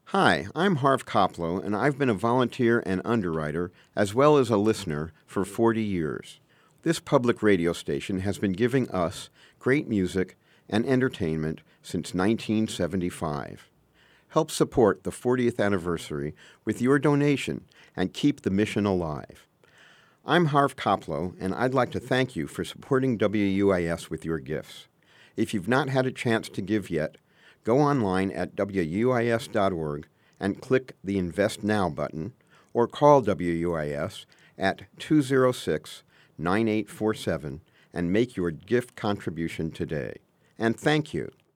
Hi, I'm Harv Koplow, and I've been a volunteer and underwriter, as well as a listener, for 40 years. This public radio station has been giving us great music and entertainment since 1975. Help support the 40th anniversary with your donation and keep the mission alive. I'm Harv Koplow, and I'd like to thank you for supporting WUIS with your gifts. If you've not had a chance to give yet, go online at wuis.org and click the Invest Now button, or call WUIS at 206-9847 and make your gift contribution today. And thank you.